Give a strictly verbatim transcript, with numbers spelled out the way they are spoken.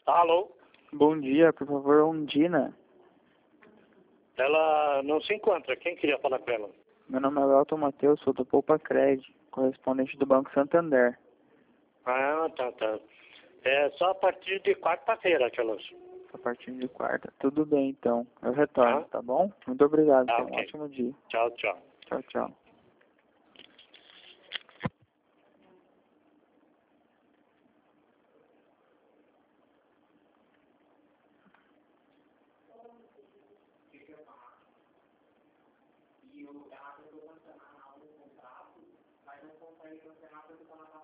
Alô? Bom dia, por favor, Undina. Ela não se encontra. Quem queria falar com ela? Meu nome é Elton Matheus, sou do Poupa Cred, correspondente do Banco Santander. Ah, tá, tá. É só a partir de quarta-feira, aquelas. A partir de quarta. Tudo bem, então. Eu retorno, Tá? tá bom? Muito obrigado, Ah, tenha um ok. ótimo dia. Tchau, tchau. Tchau, tchau. E o, ela tentou cancelar um contrato, mas não consegue cancelar porque está na